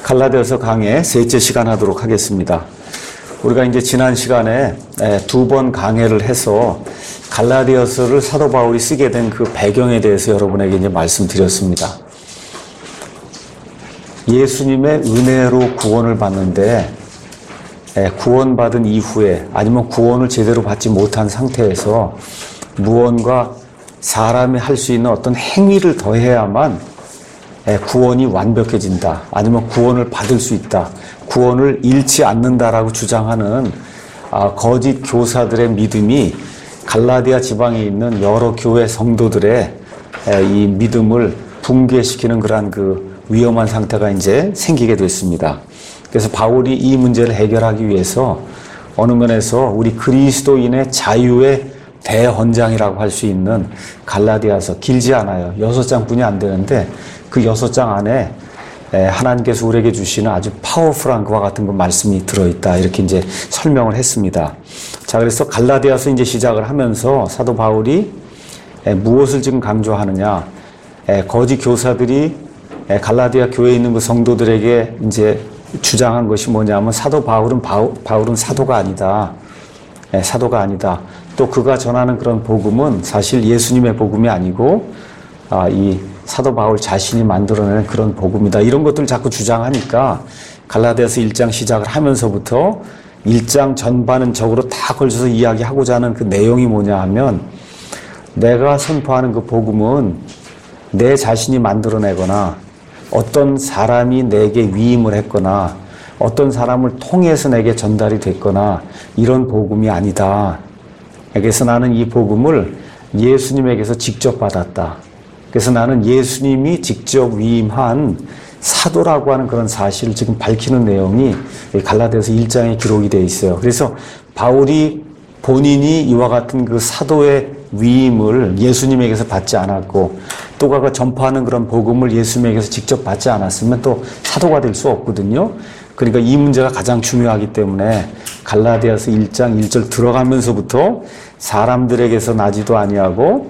갈라디아서 강의 셋째 시간 하도록 하겠습니다. 우리가 이제 지난 시간에 두 번 강해를 해서 갈라디아서를 사도 바울이 쓰게 된 그 배경에 대해서 여러분에게 이제 말씀드렸습니다. 예수님의 은혜로 구원을 받는데 구원받은 이후에 아니면 구원을 제대로 받지 못한 상태에서 무언가 사람이 할 수 있는 어떤 행위를 더해야만 구원이 완벽해진다. 아니면 구원을 받을 수 있다. 구원을 잃지 않는다라고 주장하는 거짓 교사들의 믿음이 갈라디아 지방에 있는 여러 교회 성도들의 이 믿음을 붕괴시키는 그러한 그 위험한 상태가 이제 생기게 됐습니다. 그래서 바울이 이 문제를 해결하기 위해서 어느 면에서 우리 그리스도인의 자유의 대헌장이라고 할 수 있는 갈라디아서, 길지 않아요. 6장뿐이 안 되는데 그 6장 안에 하나님께서 우리에게 주시는 아주 파워풀한 그와 같은 그 말씀이 들어있다. 이렇게 이제 설명을 했습니다. 자, 그래서 갈라디아서 이제 시작을 하면서 사도 바울이 무엇을 지금 강조하느냐. 거짓 교사들이 갈라디아 교회에 있는 그 성도들에게 이제 주장한 것이 뭐냐면 사도 바울은 사도가 아니다. 사도가 아니다. 또 그가 전하는 그런 복음은 사실 예수님의 복음이 아니고 이 사도 바울 자신이 만들어낸 그런 복음이다. 이런 것들을 자꾸 주장하니까 갈라디아서 1장 시작을 하면서부터 1장 전반은 적으로 다 걸쳐서 이야기하고자 하는 그 내용이 뭐냐 하면 내가 선포하는 그 복음은 내 자신이 만들어내거나 어떤 사람이 내게 위임을 했거나 어떤 사람을 통해서 내게 전달이 됐거나 이런 복음이 아니다. 그래서 나는 이 복음을 예수님에게서 직접 받았다. 그래서 나는 예수님이 직접 위임한 사도라고 하는 그런 사실을 지금 밝히는 내용이 갈라디아서 1장에 기록이 되어 있어요. 그래서 바울이 본인이 이와 같은 그 사도의 위임을 예수님에게서 받지 않았고 또 그가 전파하는 그런 복음을 예수님에게서 직접 받지 않았으면 또 사도가 될 수 없거든요. 그러니까 이 문제가 가장 중요하기 때문에 갈라디아서 1장 1절 들어가면서부터 사람들에게서 나지도 아니하고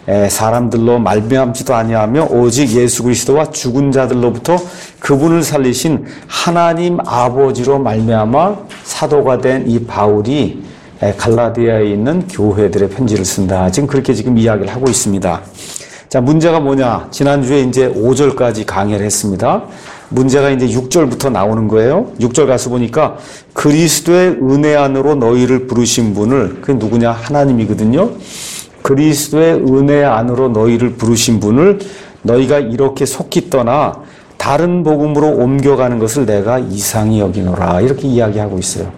사람들로 말미암지도 아니하며 오직 예수 그리스도와 죽은 자들로부터 그분을 살리신 하나님 아버지로 말미암아 사도가 된 이 바울이 갈라디아에 있는 교회들의 편지를 쓴다. 지금 그렇게 지금 이야기를 하고 있습니다. 자, 문제가 뭐냐? 지난주에 이제 5절까지 강의를 했습니다. 문제가 이제 6절부터 나오는 거예요. 6절 가서 보니까 그리스도의 은혜 안으로 너희를 부르신 분을, 그게 누구냐? 하나님이거든요. 그리스도의 은혜 안으로 너희를 부르신 분을 너희가 이렇게 속히 떠나 다른 복음으로 옮겨가는 것을 내가 이상히 여기노라. 이렇게 이야기하고 있어요.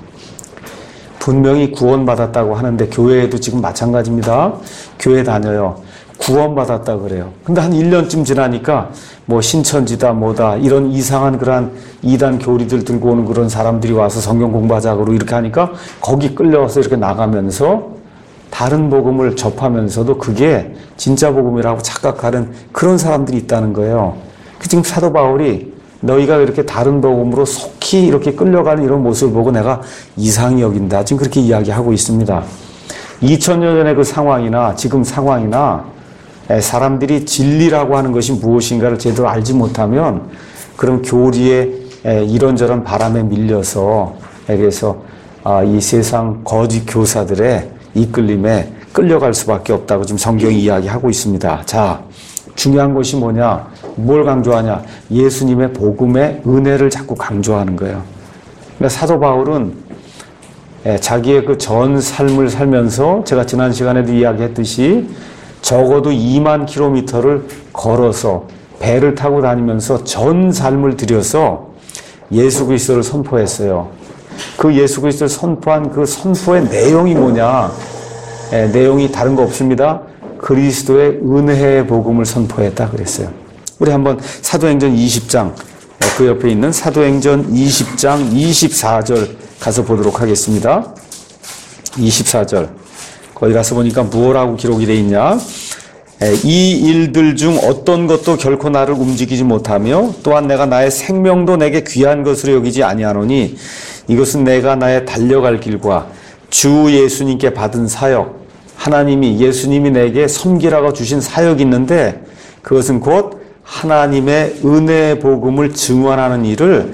분명히 구원받았다고 하는데 교회에도 지금 마찬가지입니다. 교회 다녀요. 구원받았다 그래요. 근데 한 1년쯤 지나니까 뭐 신천지다 뭐다 이런 이상한 그런 이단 교리들 들고 오는 그런 사람들이 와서 성경 공부하자고 이렇게 하니까 거기 끌려와서 이렇게 나가면서 다른 복음을 접하면서도 그게 진짜 복음이라고 착각하는 그런 사람들이 있다는 거예요. 지금 사도 바울이 너희가 이렇게 다른 복음으로 속히 이렇게 끌려가는 이런 모습을 보고 내가 이상히 여긴다. 지금 그렇게 이야기하고 있습니다. 2000년 전의 그 상황이나 지금 상황이나 사람들이 진리라고 하는 것이 무엇인가를 제대로 알지 못하면 그럼 교리에 이런저런 바람에 밀려서 그래서 이 세상 거짓 교사들의 이끌림에 끌려갈 수밖에 없다고 지금 성경이 이야기하고 있습니다. 자, 중요한 것이 뭐냐? 뭘 강조하냐? 예수님의 복음의 은혜를 자꾸 강조하는 거예요. 그러니까 사도 바울은 자기의 그 전 삶을 살면서 제가 지난 시간에도 이야기했듯이 적어도 2만 킬로미터를 걸어서 배를 타고 다니면서 전 삶을 들여서 예수 그리스도를 선포했어요. 그 예수 그리스도를 선포한 그 선포의 내용이 뭐냐? 내용이 다른 거 없습니다. 그리스도의 은혜의 복음을 선포했다 그랬어요. 우리 한번 사도행전 20장 그 옆에 있는 사도행전 20장 24절 가서 보도록 하겠습니다. 24절 거기 가서 보니까 무엇라고 기록이 되어 있냐? 이 일들 중 어떤 것도 결코 나를 움직이지 못하며 또한 내가 나의 생명도 내게 귀한 것으로 여기지 아니하노니 이것은 내가 나의 달려갈 길과 주 예수님께 받은 사역, 하나님이 예수님이 내게 섬기라고 주신 사역이 있는데 그것은 곧 하나님의 은혜의 복음을 증언하는 일을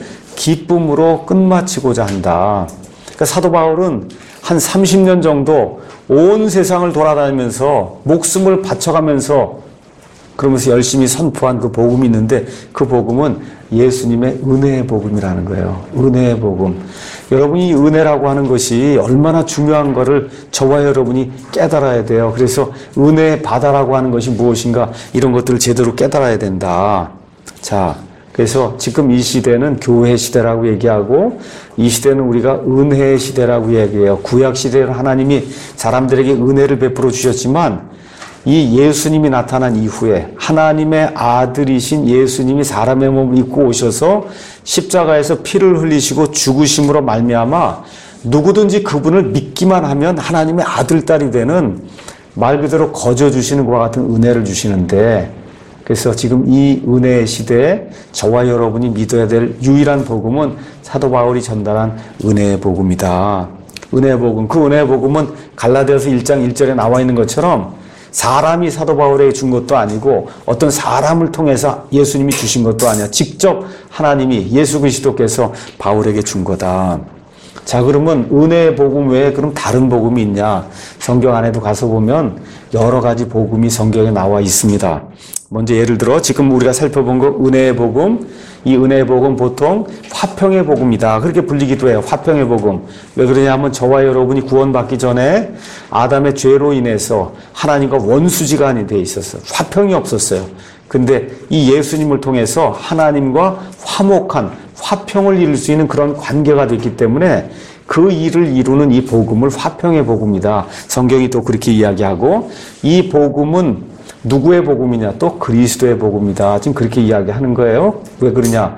기쁨으로 끝마치고자 한다. 그러니까 사도 바울은 한 30년 정도 온 세상을 돌아다니면서 목숨을 바쳐가면서 그러면서 열심히 선포한 그 복음이 있는데 그 복음은 예수님의 은혜의 복음이라는 거예요. 은혜의 복음. 여러분이 은혜라고 하는 것이 얼마나 중요한 것을 저와 여러분이 깨달아야 돼요. 그래서 은혜의 바다라고 하는 것이 무엇인가 이런 것들을 제대로 깨달아야 된다. 자, 그래서 지금 이 시대는 교회 시대라고 얘기하고 이 시대는 우리가 은혜의 시대라고 얘기해요. 구약 시대는 하나님이 사람들에게 은혜를 베풀어 주셨지만 이 예수님이 나타난 이후에 하나님의 아들이신 예수님이 사람의 몸을 입고 오셔서 십자가에서 피를 흘리시고 죽으심으로 말미암아 누구든지 그분을 믿기만 하면 하나님의 아들, 딸이 되는 말 그대로 거저 주시는 것과 같은 은혜를 주시는데 그래서 지금 이 은혜의 시대에 저와 여러분이 믿어야 될 유일한 복음은 사도 바울이 전달한 은혜의 복음이다. 은혜의 복음. 그 은혜의 복음은 갈라디아서 1장 1절에 나와 있는 것처럼 사람이 사도 바울에게 준 것도 아니고 어떤 사람을 통해서 예수님이 주신 것도 아니야. 직접 하나님이 예수 그리스도께서 바울에게 준 거다. 자, 그러면 은혜의 복음 외에 그럼 다른 복음이 있냐? 성경 안에도 가서 보면 여러 가지 복음이 성경에 나와 있습니다. 먼저 예를 들어 지금 우리가 살펴본 거 은혜의 복음, 이 은혜의 복음 보통 화평의 복음이다. 그렇게 불리기도 해요. 화평의 복음. 왜 그러냐면 저와 여러분이 구원받기 전에 아담의 죄로 인해서 하나님과 원수지간이 돼 있었어요. 화평이 없었어요. 근데 이 예수님을 통해서 하나님과 화목한 화평을 이룰 수 있는 그런 관계가 됐기 때문에 그 일을 이루는 이 복음을 화평의 복음이다. 성경이 또 그렇게 이야기하고 이 복음은 누구의 복음이냐? 또 그리스도의 복음이다. 지금 그렇게 이야기하는 거예요. 왜 그러냐?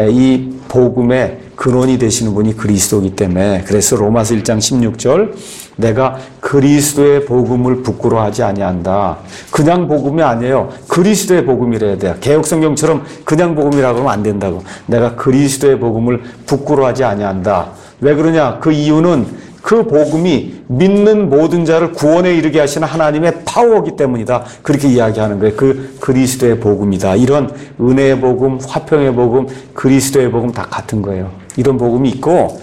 이 복음의 근원이 되시는 분이 그리스도이기 때문에. 그래서 로마서 1장 16절 내가 그리스도의 복음을 부끄러워하지 아니한다. 그냥 복음이 아니에요. 그리스도의 복음이래야 돼요. 개역성경처럼 그냥 복음이라고 하면 안 된다고. 내가 그리스도의 복음을 부끄러워하지 아니한다. 왜 그러냐? 그 이유는 그 복음이 믿는 모든 자를 구원에 이르게 하시는 하나님의 파워이기 때문이다. 그렇게 이야기하는 거예요. 그 그리스도의 복음이다. 이런 은혜의 복음, 화평의 복음, 그리스도의 복음 다 같은 거예요. 이런 복음이 있고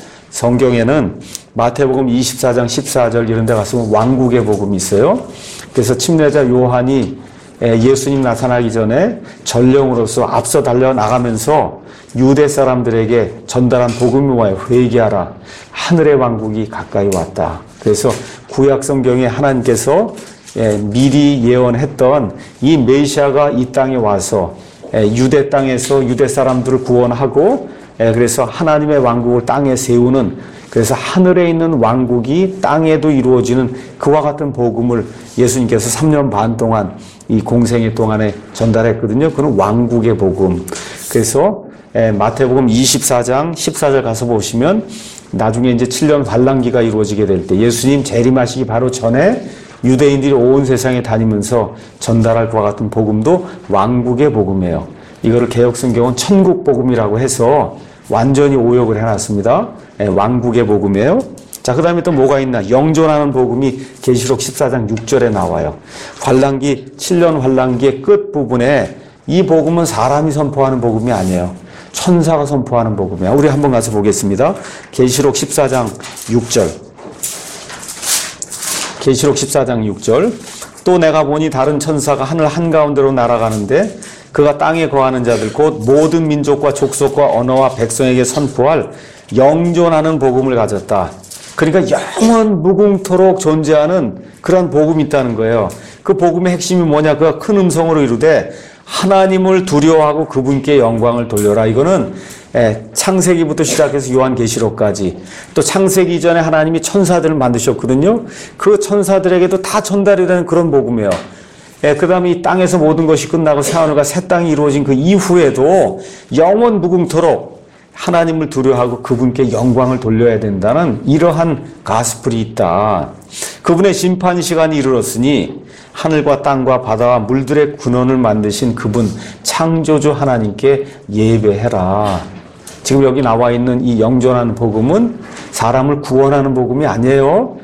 성경에는 마태복음 24장 14절 이런 데 가서 왕국의 복음이 있어요. 그래서 침례자 요한이 예수님 나타나기 전에 전령으로서 앞서 달려나가면서 유대 사람들에게 전달한 복음이 뭐예요? 회개하라. 하늘의 왕국이 가까이 왔다. 그래서 구약 성경에 하나님께서 미리 예언했던 이 메시아가 이 땅에 와서 유대 땅에서 유대 사람들을 구원하고 그래서 하나님의 왕국을 땅에 세우는 그래서 하늘에 있는 왕국이 땅에도 이루어지는 그와 같은 복음을 예수님께서 3년 반 동안 이 공생애 동안에 전달했거든요. 그건 왕국의 복음. 그래서 마태복음 24장 14절 가서 보시면 나중에 이제 7년 환란기가 이루어지게 될 때 예수님 재림하시기 바로 전에 유대인들이 온 세상에 다니면서 전달할 것과 같은 복음도 왕국의 복음이에요. 이거를 개역성경은 천국 복음이라고 해서 완전히 오역을 해놨습니다. 왕국의 복음이에요. 자, 그 다음에 또 뭐가 있나? 영존하는 복음이 계시록 14장 6절에 나와요. 환란기, 7년 환란기의 끝부분에 이 복음은 사람이 선포하는 복음이 아니에요. 천사가 선포하는 복음이야. 우리 한번 가서 보겠습니다. 계시록 14장 6절. 계시록 14장 6절. 또 내가 보니 다른 천사가 하늘 한가운데로 날아가는데 그가 땅에 거하는 자들 곧 모든 민족과 족속과 언어와 백성에게 선포할 영존하는 복음을 가졌다. 그러니까 영원 무궁토록 존재하는 그런 복음이 있다는 거예요. 그 복음의 핵심이 뭐냐? 그가 큰 음성으로 이르되 하나님을 두려워하고 그분께 영광을 돌려라. 이거는 창세기부터 시작해서 요한계시록까지 또 창세기 이전에 하나님이 천사들을 만드셨거든요. 그 천사들에게도 다 전달이 되는 그런 복음이에요. 그 다음에 이 땅에서 모든 것이 끝나고 새하늘과 새 땅이 이루어진 그 이후에도 영원 무궁토록 하나님을 두려워하고 그분께 영광을 돌려야 된다는 이러한 가스펠이 있다. 그분의 심판 시간이 이르렀으니 하늘과 땅과 바다와 물들의 근원을 만드신 그분 창조주 하나님께 예배해라. 지금 여기 나와 있는 이 영존하는 복음은 사람을 구원하는 복음이 아니에요.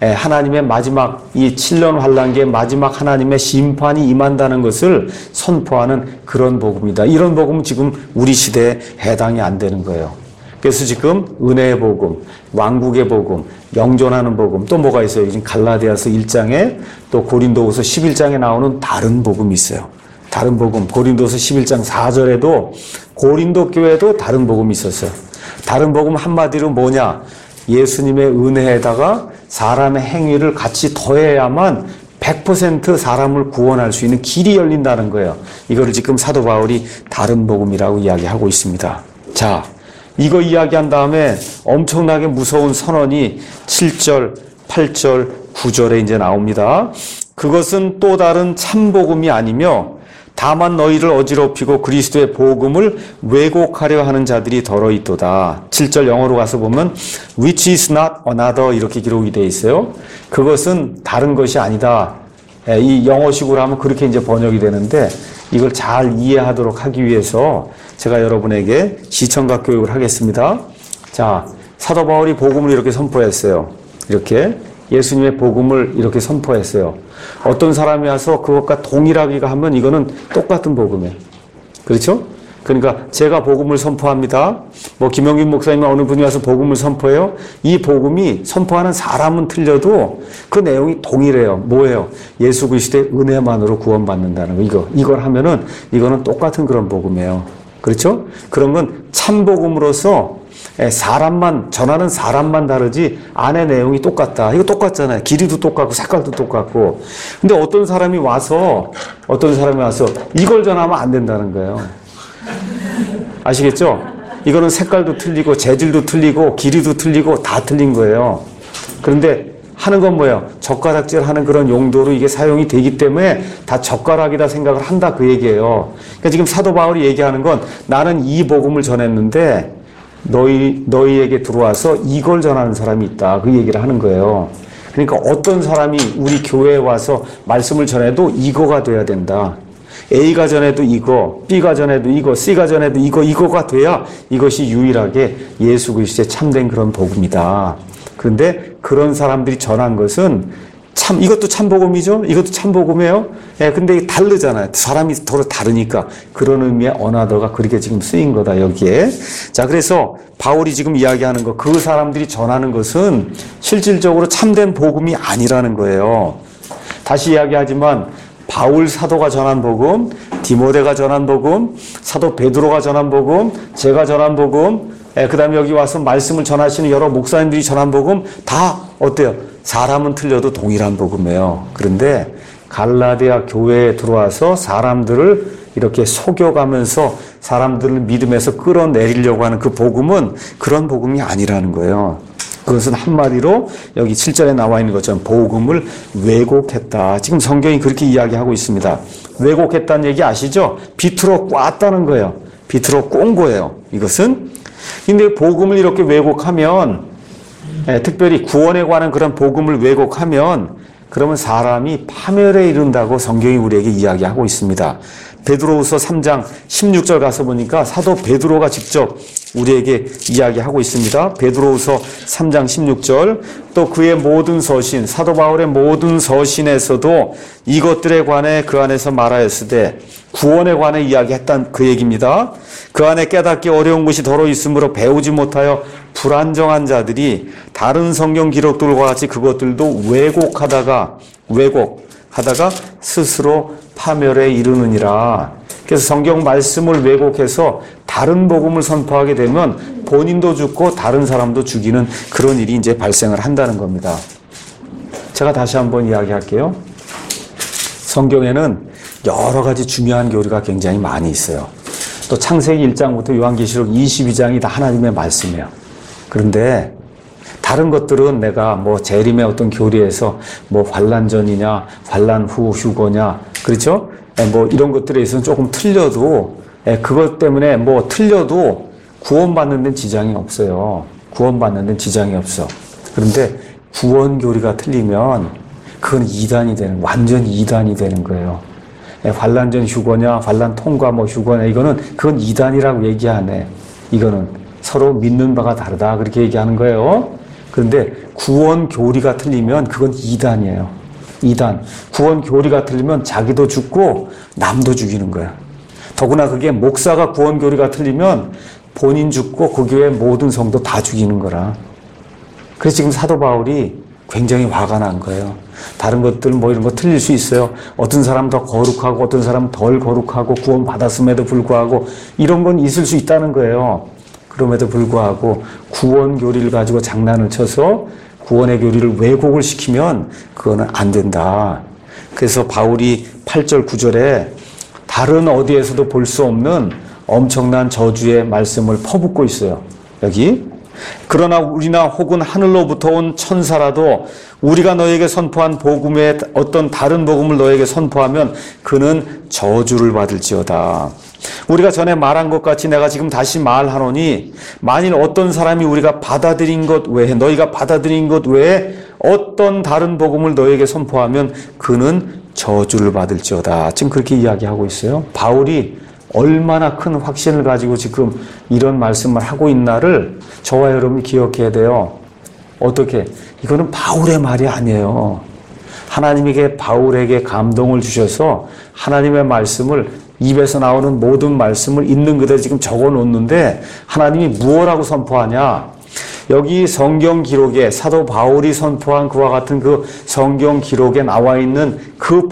하나님의 마지막 이 7년 환란기의 마지막 하나님의 심판이 임한다는 것을 선포하는 그런 복음이다. 이런 복음은 지금 우리 시대에 해당이 안 되는 거예요. 그래서 지금 은혜의 복음, 왕국의 복음, 영존하는 복음, 또 뭐가 있어요? 지금 갈라디아서 1장에 또 고린도후서 11장에 나오는 다른 복음이 있어요. 다른 복음, 고린도서 11장 4절에도 고린도 교회도 다른 복음이 있었어요. 다른 복음 한마디로 뭐냐? 예수님의 은혜에다가 사람의 행위를 같이 더해야만 100% 사람을 구원할 수 있는 길이 열린다는 거예요. 이거를 지금 사도 바울이 다른 복음이라고 이야기하고 있습니다. 자, 이거 이야기한 다음에 엄청나게 무서운 선언이 7절, 8절, 9절에 이제 나옵니다. 그것은 또 다른 참복음이 아니며 다만 너희를 어지럽히고 그리스도의 복음을 왜곡하려 하는 자들이 더러 있도다. 7절 영어로 가서 보면 which is not another 이렇게 기록이 되어 있어요. 그것은 다른 것이 아니다. 이 영어식으로 하면 그렇게 이제 번역이 되는데 이걸 잘 이해하도록 하기 위해서 제가 여러분에게 시청각 교육을 하겠습니다. 자, 사도 바울이 복음을 이렇게 선포했어요. 이렇게 예수님의 복음을 이렇게 선포했어요. 어떤 사람이 와서 그것과 동일하기가 하면 이거는 똑같은 복음이에요. 그렇죠? 그러니까 제가 복음을 선포합니다. 뭐 김영균 목사님 어느 분이 와서 복음을 선포해요. 이 복음이 선포하는 사람은 틀려도 그 내용이 동일해요. 뭐예요? 예수 그리스도의 은혜만으로 구원받는다는 거. 이걸 하면은 이거는 똑같은 그런 복음이에요. 그렇죠? 그런 건 참복음으로서 사람만 전하는 사람만 다르지 안의 내용이 똑같다. 이거 똑같잖아요. 길이도 똑같고 색깔도 똑같고. 근데 어떤 사람이 와서 이걸 전하면 안 된다는 거예요. 아시겠죠? 이거는 색깔도 틀리고 재질도 틀리고 길이도 틀리고 다 틀린 거예요. 그런데 하는 건 뭐예요? 젓가락질 하는 그런 용도로 이게 사용이 되기 때문에 다 젓가락이다 생각을 한다 그 얘기예요. 그러니까 지금 사도 바울이 얘기하는 건 나는 이 복음을 전했는데 너희에게 들어와서 이걸 전하는 사람이 있다. 그 얘기를 하는 거예요. 그러니까 어떤 사람이 우리 교회에 와서 말씀을 전해도 이거가 돼야 된다. A가 전해도 이거, B가 전해도 이거, C가 전해도 이거가 돼야 이것이 유일하게 예수 그리스도의 참된 그런 복음이다. 그런데 그런 사람들이 전한 것은 이것도 참복음이죠? 이것도 참복음이에요? 예, 근데 다르잖아요. 사람이 서로 다르니까. 그런 의미의 언어가 그렇게 지금 쓰인 거다, 여기에. 자, 그래서 바울이 지금 이야기하는 거, 그 사람들이 전하는 것은 실질적으로 참된 복음이 아니라는 거예요. 다시 이야기하지만, 바울 사도가 전한 복음, 디모데가 전한 복음, 사도 베드로가 전한 복음, 제가 전한 복음, 그 다음에 여기 와서 말씀을 전하시는 여러 목사님들이 전한 복음, 다 어때요? 사람은 틀려도 동일한 복음이에요. 그런데 갈라디아 교회에 들어와서 사람들을 이렇게 속여가면서 사람들을 믿음에서 끌어내리려고 하는 그 복음은 그런 복음이 아니라는 거예요. 그것은 한마디로 여기 7절에 나와 있는 것처럼 복음을 왜곡했다. 지금 성경이 그렇게 이야기하고 있습니다. 왜곡했다는 얘기 아시죠? 비틀어 꽈다는 거예요. 비틀어 꼰 거예요. 이것은. 근데 복음을 이렇게 왜곡하면 특별히 구원에 관한 그런 복음을 왜곡하면 그러면 사람이 파멸에 이른다고 성경이 우리에게 이야기하고 있습니다. 베드로후서 3장 16절 가서 보니까 사도 베드로가 직접 우리에게 이야기하고 있습니다. 베드로후서 3장 16절 또 그의 모든 서신 사도 바울의 모든 서신에서도 이것들에 관해 그 안에서 말하였으되 구원에 관해 이야기했던 그 얘기입니다. 그 안에 깨닫기 어려운 것이 더러 있으므로 배우지 못하여 불안정한 자들이 다른 성경 기록들과 같이 그것들도 왜곡하다가 스스로 파멸에 이르느니라. 그래서 성경 말씀을 왜곡해서 다른 복음을 선포하게 되면 본인도 죽고 다른 사람도 죽이는 그런 일이 이제 발생을 한다는 겁니다. 제가 다시 한번 이야기할게요. 성경에는 여러 가지 중요한 교리가 굉장히 많이 있어요. 또 창세기 1장부터 요한계시록 22장이 다 하나님의 말씀이에요. 그런데 다른 것들은 내가 뭐 재림의 어떤 교리에서 뭐 환난 전이냐, 환난 후 휴거냐, 그렇죠? 뭐 이런 것들에 있어서는 조금 틀려도 그것 때문에 뭐 틀려도 구원받는 데는 지장이 없어요. 구원받는 데는 지장이 없어. 그런데 구원 교리가 틀리면 그건 완전 이단이 되는 거예요. 환난 전 휴거냐, 환난 통과 뭐 휴거냐, 그건 이단이라고 얘기하네. 이거는 서로 믿는 바가 다르다. 그렇게 얘기하는 거예요. 그런데 구원 교리가 틀리면 그건 이단이에요. 이단. 구원 교리가 틀리면 자기도 죽고 남도 죽이는 거야. 더구나 그게 목사가 구원 교리가 틀리면 본인 죽고 그 교회 모든 성도 다 죽이는 거라. 그래서 지금 사도 바울이 굉장히 화가 난 거예요. 다른 것들 뭐 이런 거 틀릴 수 있어요. 어떤 사람 더 거룩하고 어떤 사람 덜 거룩하고 구원 받았음에도 불구하고 이런 건 있을 수 있다는 거예요. 그럼에도 불구하고 구원 교리를 가지고 장난을 쳐서 구원의 교리를 왜곡을 시키면 그거는 안 된다. 그래서 바울이 8절 9절에 다른 어디에서도 볼 수 없는 엄청난 저주의 말씀을 퍼붓고 있어요. 여기 그러나 우리나 혹은 하늘로부터 온 천사라도 우리가 너에게 선포한 복음의 어떤 다른 복음을 너에게 선포하면 그는 저주를 받을지어다. 우리가 전에 말한 것 같이 내가 지금 다시 말하노니 만일 어떤 사람이 우리가 받아들인 것 외에 너희가 받아들인 것 외에 어떤 다른 복음을 너에게 선포하면 그는 저주를 받을지어다. 지금 그렇게 이야기하고 있어요. 바울이 얼마나 큰 확신을 가지고 지금 이런 말씀을 하고 있나를 저와 여러분이 기억해야 돼요. 어떻게? 이거는 바울의 말이 아니에요. 하나님에게 바울에게 감동을 주셔서 하나님의 말씀을 입에서 나오는 모든 말씀을 있는 그대로 지금 적어 놓는데 하나님이 무엇라고 선포하냐? 여기 성경 기록에 사도 바울이 선포한 그와 같은 그 성경 기록에 나와 있는 그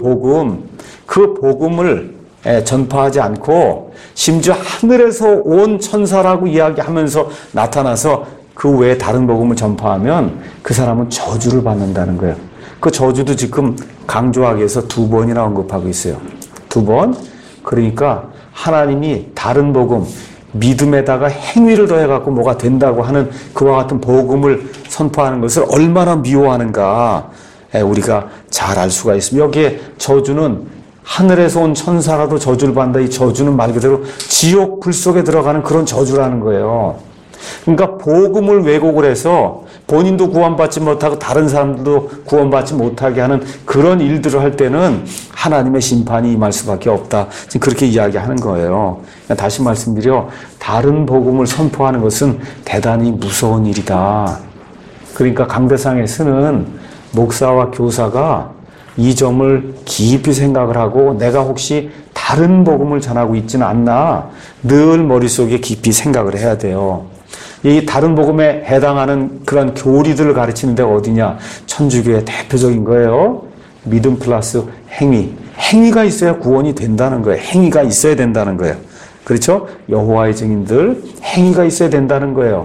복음을 전파하지 않고 심지어 하늘에서 온 천사라고 이야기하면서 나타나서 그 외에 다른 복음을 전파하면 그 사람은 저주를 받는다는 거예요. 그 저주도 지금 강조하기 위해서 2번이나 언급하고 있어요. 2번. 그러니까 하나님이 다른 복음, 믿음에다가 행위를 더해갖고 뭐가 된다고 하는 그와 같은 복음을 선포하는 것을 얼마나 미워하는가 우리가 잘 알 수가 있습니다. 여기에 저주는 하늘에서 온 천사라도 저주를 받는다. 이 저주는 말 그대로 지옥 불 속에 들어가는 그런 저주라는 거예요. 그러니까 복음을 왜곡을 해서 본인도 구원받지 못하고 다른 사람들도 구원받지 못하게 하는 그런 일들을 할 때는 하나님의 심판이 임할 수밖에 없다. 지금 그렇게 이야기하는 거예요. 다시 말씀드려 다른 복음을 선포하는 것은 대단히 무서운 일이다. 그러니까 강대상에 쓰는 목사와 교사가 이 점을 깊이 생각을 하고 내가 혹시 다른 복음을 전하고 있지는 않나 늘 머릿속에 깊이 생각을 해야 돼요. 이 다른 복음에 해당하는 그런 교리들을 가르치는 데가 어디냐? 천주교의 대표적인 거예요. 믿음 플러스 행위. 행위가 있어야 구원이 된다는 거예요. 행위가 있어야 된다는 거예요. 그렇죠? 여호와의 증인들 행위가 있어야 된다는 거예요.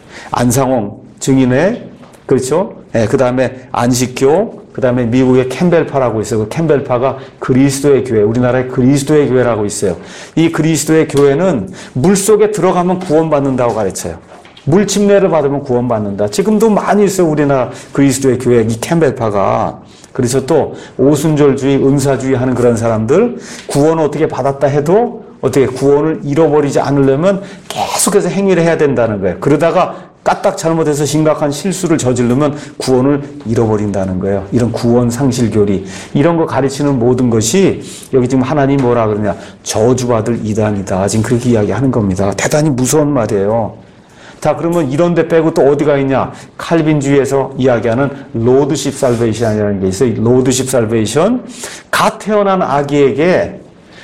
안상홍 증인회 그렇죠? 그 다음에 안식교 그 다음에 미국의 캠벨파라고 있어요. 그 캠벨파가 그리스도의 교회, 우리나라의 그리스도의 교회라고 있어요. 이 그리스도의 교회는 물속에 들어가면 구원받는다고 가르쳐요. 물 침례를 받으면 구원받는다. 지금도 많이 있어요. 우리나라 그리스도의 교회, 이 캠벨파가. 그래서 또 오순절주의, 은사주의 하는 그런 사람들 구원을 어떻게 받았다 해도 어떻게 구원을 잃어버리지 않으려면 계속해서 행위를 해야 된다는 거예요. 그러다가 까딱 잘못해서 심각한 실수를 저지르면 구원을 잃어버린다는 거예요. 이런 구원 상실 교리 이런 거 가르치는 모든 것이 여기 지금 하나님 뭐라 그러냐 저주받을 이단이다. 지금 그렇게 이야기하는 겁니다. 대단히 무서운 말이에요. 자 그러면 이런 데 빼고 또 어디가 있냐? 칼빈주의에서 이야기하는 로드십 살베이션이라는 게 있어요. 로드십 살베이션 갓 태어난 아기에게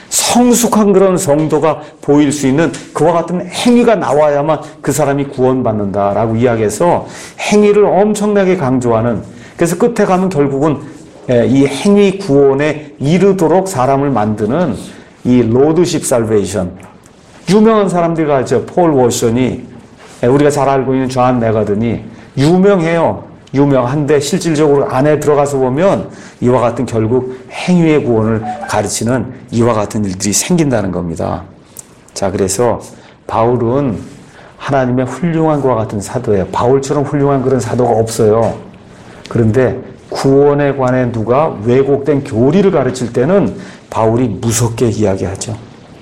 성숙한 그런 성도가 보일 수 있는 그와 같은 행위가 나와야만 그 사람이 구원받는다라고 이야기해서 행위를 엄청나게 강조하는 그래서 끝에 가면 결국은 이 행위 구원에 이르도록 사람을 만드는 이 로드십 살베이션 유명한 사람들 가죠. 폴 워션이 우리가 잘 알고 있는 존 메가든이 유명해요. 유명한데 실질적으로 안에 들어가서 보면 이와 같은 결국 행위의 구원을 가르치는 이와 같은 일들이 생긴다는 겁니다. 자, 그래서 바울은 하나님의 훌륭한 것과 같은 사도예요. 바울처럼 훌륭한 그런 사도가 없어요. 그런데 구원에 관해 누가 왜곡된 교리를 가르칠 때는 바울이 무섭게 이야기하죠.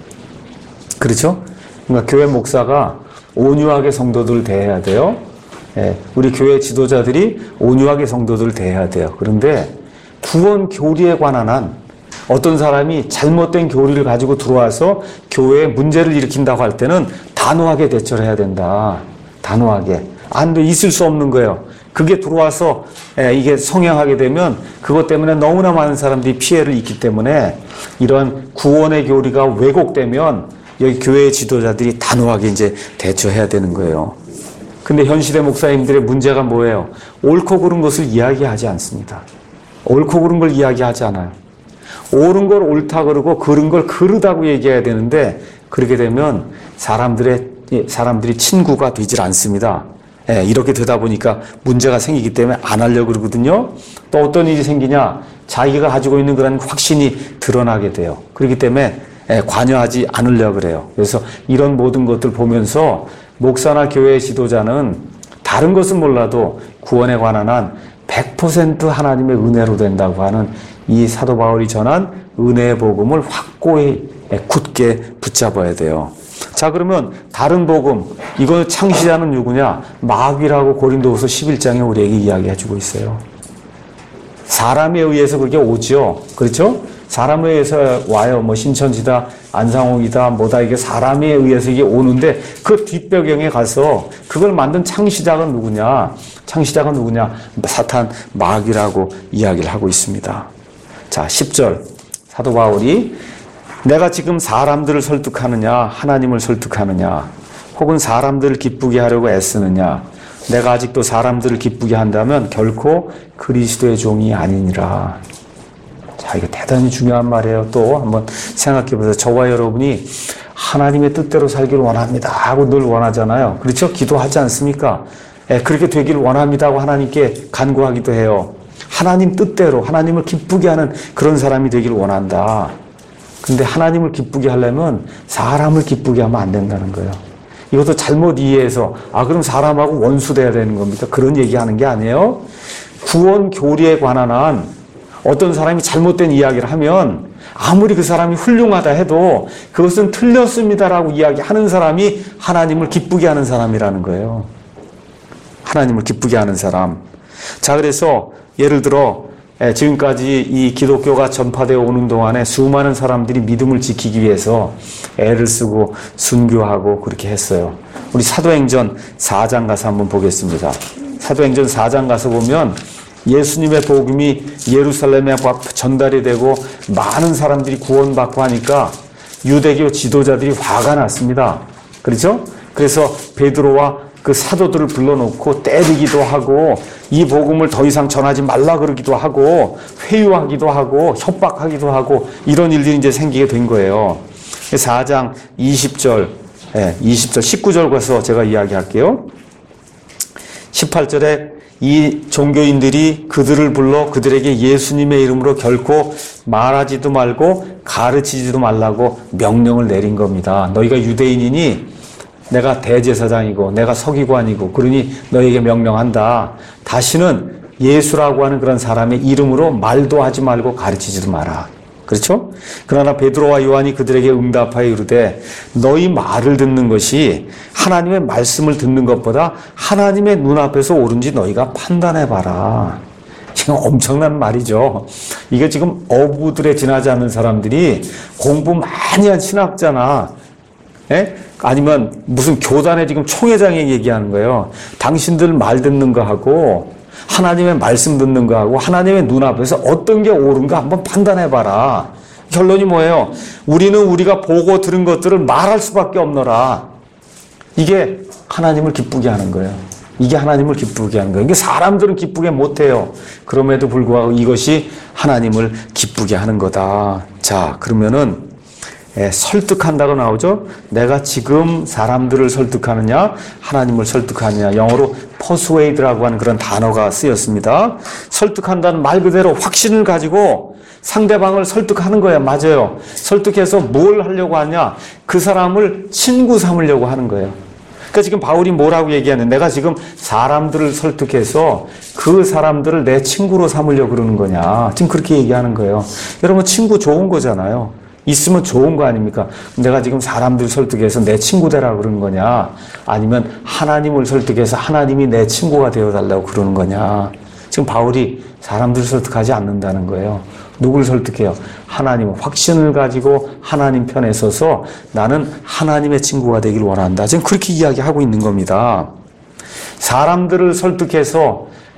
그렇죠? 그러니까 교회 목사가 온유하게 성도들을 대해야 돼요. 우리 교회 지도자들이 온유하게 성도들을 대해야 돼요. 그런데 구원 교리에 관한 한 어떤 사람이 잘못된 교리를 가지고 들어와서 교회에 문제를 일으킨다고 할 때는 단호하게 대처를 해야 된다. 단호하게. 안 돼. 있을 수 없는 거예요. 그게 들어와서 이게 성행하게 되면 그것 때문에 너무나 많은 사람들이 피해를 입기 때문에 이런 구원의 교리가 왜곡되면 여기 교회의 지도자들이 단호하게 이제 대처해야 되는 거예요. 근데 현 시대 목사님들의 문제가 뭐예요? 옳고 그른 것을 이야기하지 않습니다. 옳고 그른 걸 이야기하지 않아요. 옳은 걸 옳다 그러고 그른 걸 그르다고 얘기해야 되는데 그렇게 되면 사람들이 친구가 되질 않습니다. 이렇게 되다 보니까 문제가 생기기 때문에 안 하려고 그러거든요. 또 어떤 일이 생기냐? 자기가 가지고 있는 그런 확신이 드러나게 돼요. 그렇기 때문에 관여하지 않으려고 그래요. 그래서 이런 모든 것들 보면서 목사나 교회의 지도자는 다른 것은 몰라도 구원에 관한 한 100% 하나님의 은혜로 된다고 하는 이 사도 바울이 전한 은혜의 복음을 확고히 굳게 붙잡아야 돼요. 자, 그러면 다른 복음, 이거 창시자는 누구냐? 마귀라고 고린도후서 11장에 우리에게 이야기해 주고 있어요. 사람에 의해서 그게 오죠. 그렇죠? 사람에 의해서 와요. 뭐 신천지다, 안상홍이다, 뭐다, 이게 사람에 의해서 이게 오는데 그 뒷배경에 가서 그걸 만든 창시자가 누구냐? 창시자가 누구냐? 사탄, 마귀라고 이야기를 하고 있습니다. 자, 10절. 사도 바울이 내가 지금 사람들을 설득하느냐, 하나님을 설득하느냐, 혹은 사람들을 기쁘게 하려고 애쓰느냐, 내가 아직도 사람들을 기쁘게 한다면 결코 그리스도의 종이 아니니라. 자, 이거 대단히 중요한 말이에요. 또 한번 생각해 보세요. 저와 여러분이 하나님의 뜻대로 살기를 원합니다 하고 늘 원하잖아요. 그렇죠? 기도하지 않습니까? 그렇게 되기를 원합니다 하고 하나님께 간구하기도 해요. 하나님 뜻대로 하나님을 기쁘게 하는 그런 사람이 되기를 원한다. 근데 하나님을 기쁘게 하려면 사람을 기쁘게 하면 안 된다는 거예요. 이것도 잘못 이해해서 그럼 사람하고 원수 돼야 되는 겁니까? 그런 얘기하는 게 아니에요. 구원 교리에 관한 한 어떤 사람이 잘못된 이야기를 하면 아무리 그 사람이 훌륭하다 해도 그것은 틀렸습니다라고 이야기하는 사람이 하나님을 기쁘게 하는 사람이라는 거예요. 하나님을 기쁘게 하는 사람. 자, 그래서 예를 들어 지금까지 이 기독교가 전파되어 오는 동안에 수많은 사람들이 믿음을 지키기 위해서 애를 쓰고 순교하고 그렇게 했어요. 우리 사도행전 4장 가서 한번 보겠습니다. 사도행전 4장 가서 보면 예수님의 복음이 예루살렘에 전달이 되고 많은 사람들이 구원받고 하니까 유대교 지도자들이 화가 났습니다. 그렇죠? 그래서 베드로와 그 사도들을 불러놓고 때리기도 하고 이 복음을 더 이상 전하지 말라 그러기도 하고 회유하기도 하고 협박하기도 하고 이런 일들이 이제 생기게 된 거예요. 4장 20절, 19절 가서 제가 이야기할게요. 18절에 이 종교인들이 그들을 불러 그들에게 예수님의 이름으로 결코 말하지도 말고 가르치지도 말라고 명령을 내린 겁니다. 너희가 유대인이니 내가 대제사장이고 내가 서기관이고 그러니 너에게 명령한다. 다시는 예수라고 하는 그런 사람의 이름으로 말도 하지 말고 가르치지도 마라. 그렇죠? 그러나 베드로와 요한이 그들에게 응답하여 이르되 너희 말을 듣는 것이 하나님의 말씀을 듣는 것보다 하나님의 눈앞에서 옳은지 너희가 판단해봐라. 지금 엄청난 말이죠. 이게 지금 어부들에 지나지 않는 사람들이 공부 많이 한 신학자나 아니면 무슨 교단의 지금 총회장이 얘기하는 거예요. 당신들 말 듣는 거 하고 하나님의 말씀 듣는 거 하고 하나님의 눈앞에서 어떤 게 옳은가 한번 판단해봐라. 결론이 뭐예요? 우리는 우리가 보고 들은 것들을 말할 수밖에 없노라. 이게 하나님을 기쁘게 하는 거예요. 이게 하나님을 기쁘게 하는 거예요. 이게 사람들은 기쁘게 못해요. 그럼에도 불구하고 이것이 하나님을 기쁘게 하는 거다. 자, 그러면은 설득한다고 나오죠. 내가 지금 사람들을 설득하느냐 하나님을 설득하느냐. 영어로 persuade라고 하는 그런 단어가 쓰였습니다. 설득한다는 말 그대로 확신을 가지고 상대방을 설득하는 거예요. 맞아요. 설득해서 뭘 하려고 하냐. 그 사람을 친구 삼으려고 하는 거예요. 그러니까 지금 바울이 뭐라고 얘기하는, 내가 지금 사람들을 설득해서 그 사람들을 내 친구로 삼으려고 그러는 거냐. 지금 그렇게 얘기하는 거예요. 여러분, 친구 좋은 거잖아요. 있으면 좋은 거 아닙니까? 내가 지금 사람들 설득해서 내 친구 되라고 그러는 거냐? 아니면 하나님을 설득해서 하나님이 내 친구가 되어달라고 그러는 거냐? 지금 바울이 사람들을 설득하지 않는다는 거예요. 누구를 설득해요? 하나님, 확신을 가지고 하나님 편에 서서 나는 하나님의 친구가 되길 원한다. 지금 그렇게 이야기하고 있는 겁니다. 사람들을 설득해서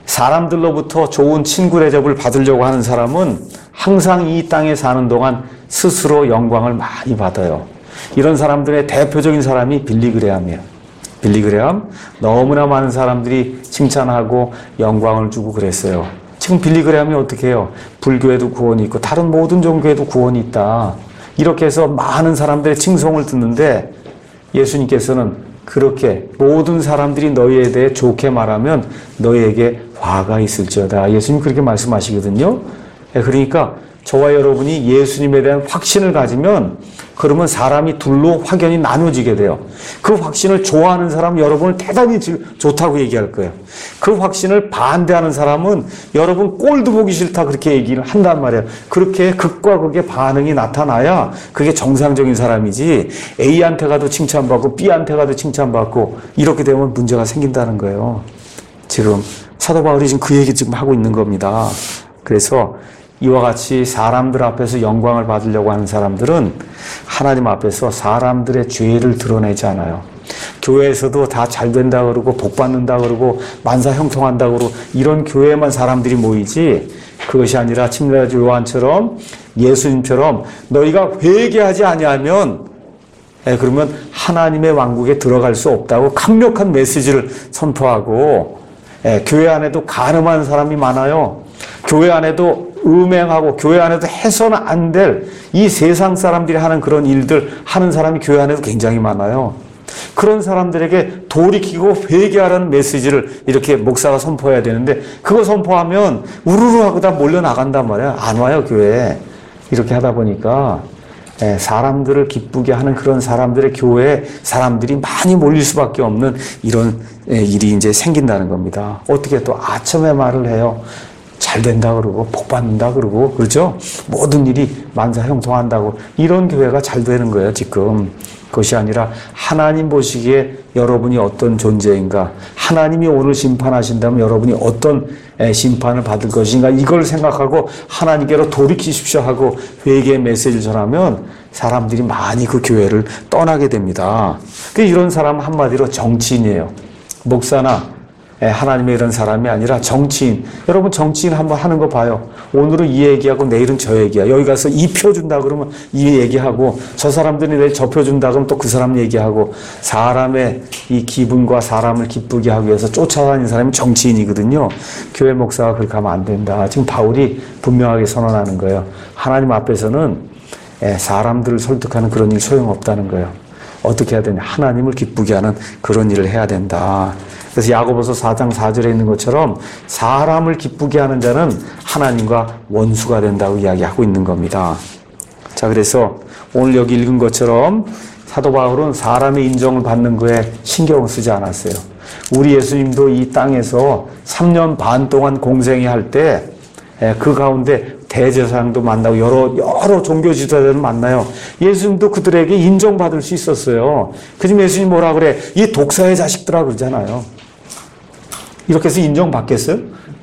사람들로부터 좋은 친구 대접을 받으려고 하는 사람은 항상 이 땅에 사는 동안 스스로 영광을 많이 받아요. 이런 사람들의 대표적인 사람이 빌리 그레함이에요. 빌리 그레함, 너무나 많은 사람들이 칭찬하고 영광을 주고 그랬어요. 지금 빌리 그레함이 어떻게 해요? 불교에도 구원이 있고 다른 모든 종교에도 구원이 있다. 이렇게 해서 많은 사람들의 칭송을 듣는데 예수님께서는 그렇게 모든 사람들이 너희에 대해 좋게 말하면 너희에게 화가 있을지어다. 예수님 그렇게 말씀하시거든요. 그러니까 저와 여러분이 예수님에 대한 확신을 가지면 그러면 사람이 둘로 확연히 나눠지게 돼요. 그 확신을 좋아하는 사람은 여러분을 대단히 좋다고 얘기할 거예요. 그 확신을 반대하는 사람은 여러분 꼴도 보기 싫다 그렇게 얘기를 한단 말이에요. 그렇게 극과 극의 반응이 나타나야 그게 정상적인 사람이지 A한테 가도 칭찬받고 B한테 가도 칭찬받고 이렇게 되면 문제가 생긴다는 거예요. 지금 사도 바울이 지금 그 얘기 지금 하고 있는 겁니다. 그래서 이와 같이 사람들 앞에서 영광을 받으려고 하는 사람들은 하나님 앞에서 사람들의 죄를 드러내지 않아요. 교회에서도 다 잘 된다 그러고 복 받는다 그러고 만사 형통한다 그러고 이런 교회에만 사람들이 모이지 그것이 아니라 침례자 요한처럼 예수님처럼 너희가 회개하지 아니하면 그러면 하나님의 왕국에 들어갈 수 없다고 강력한 메시지를 선포하고 교회 안에도 간음하는 사람이 많아요. 교회 안에도 음행하고 교회 안에도 해서는 안 될 이 세상 사람들이 하는 그런 일들 하는 사람이 교회 안에도 굉장히 많아요. 그런 사람들에게 돌이키고 회개하라는 메시지를 이렇게 목사가 선포해야 되는데 그거 선포하면 우르르 하고 다 몰려 나간단 말이야. 안 와요 교회에. 이렇게 하다 보니까 사람들을 기쁘게 하는 그런 사람들의 교회에 사람들이 많이 몰릴 수밖에 없는 이런 일이 이제 생긴다는 겁니다. 어떻게 또 아첨의 말을 해요. 잘 된다 그러고 복 받는다 그러고 그렇죠? 모든 일이 만사 형통한다고 이런 교회가 잘 되는 거예요 지금. 그것이 아니라 하나님 보시기에 여러분이 어떤 존재인가, 하나님이 오늘 심판하신다면 여러분이 어떤 심판을 받을 것인가 이걸 생각하고 하나님께로 돌이키십시오 하고 회개의 메시지를 전하면 사람들이 많이 그 교회를 떠나게 됩니다. 이런 사람은 한마디로 정치인이에요. 목사나 하나님의 이런 사람이 아니라 정치인. 여러분 정치인 한번 하는 거 봐요. 오늘은 이 얘기하고 내일은 저 얘기야. 여기 가서 이 표 준다 그러면 이 얘기하고 저 사람들이 내일 저 표 준다 그러면 또 그 사람 얘기하고 사람의 이 기분과 사람을 기쁘게 하기 위해서 쫓아다니는 사람이 정치인이거든요. 교회 목사가 그렇게 하면 안 된다. 지금 바울이 분명하게 선언하는 거예요. 하나님 앞에서는 사람들을 설득하는 그런 일 소용없다는 거예요. 어떻게 해야 되냐. 하나님을 기쁘게 하는 그런 일을 해야 된다. 그래서 야고보서 4장 4절에 있는 것처럼 사람을 기쁘게 하는 자는 하나님과 원수가 된다고 이야기하고 있는 겁니다. 자, 그래서 오늘 여기 읽은 것처럼 사도 바울은 사람의 인정을 받는 거에 신경을 쓰지 않았어요. 우리 예수님도 이 땅에서 3년 반 동안 공생애 할 때 그 가운데 대제사장도 만나고 여러 종교 지도자들을 만나요. 예수님도 그들에게 인정받을 수 있었어요. 그지만 예수님 뭐라 그래? 이 독사의 자식들아 그러잖아요. 이렇게 해서 인정받겠어요?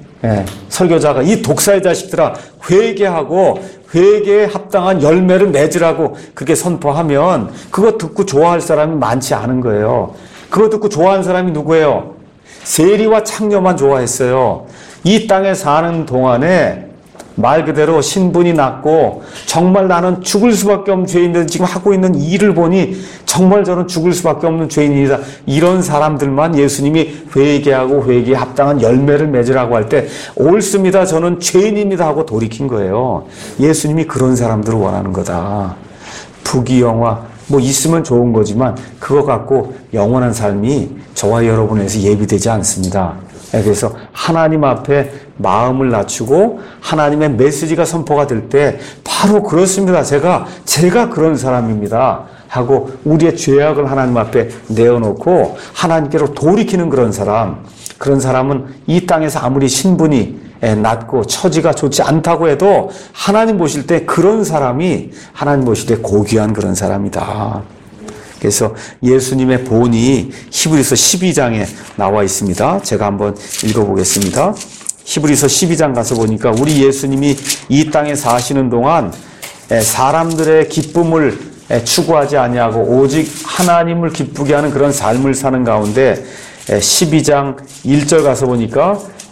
설교자가 이 독사의 자식들아 회개하고 회개에 합당한 열매를 맺으라고 그렇게 선포하면 그거 듣고 좋아할 사람이 많지 않은 거예요. 그거 듣고 좋아하는 사람이 누구예요? 세리와 창녀만 좋아했어요. 이 땅에 사는 동안에 말 그대로 신분이 낮고 정말 나는 죽을 수밖에 없는 죄인인데 지금 하고 있는 일을 보니 정말 저는 죽을 수밖에 없는 죄인이다. 이런 사람들만 예수님이 회개하고 회개에 합당한 열매를 맺으라고 할 때 옳습니다. 저는 죄인입니다 하고 돌이킨 거예요. 예수님이 그런 사람들을 원하는 거다. 부귀영화 뭐 있으면 좋은 거지만 그거 갖고 영원한 삶이 저와 여러분에서 예비되지 않습니다. 그래서 하나님 앞에 마음을 낮추고 하나님의 메시지가 선포가 될 때 바로 그렇습니다. 제가 그런 사람입니다 하고 우리의 죄악을 하나님 앞에 내어놓고 하나님께로 돌이키는 그런 사람은 이 땅에서 아무리 신분이 낮고 처지가 좋지 않다고 해도 하나님 보실 때 그런 사람이 하나님 보실 때 고귀한 그런 사람이다. 그래서 예수님의 본이 히브리서 12장에 나와 있습니다. 제가 한번 읽어보겠습니다. 히브리서 12장 가서 보니까 우리 예수님이 이 땅에 사시는 동안 사람들의 기쁨을 추구하지 아니하고 오직 하나님을 기쁘게 하는 그런 삶을 사는 가운데 12장 1절 가서 보니까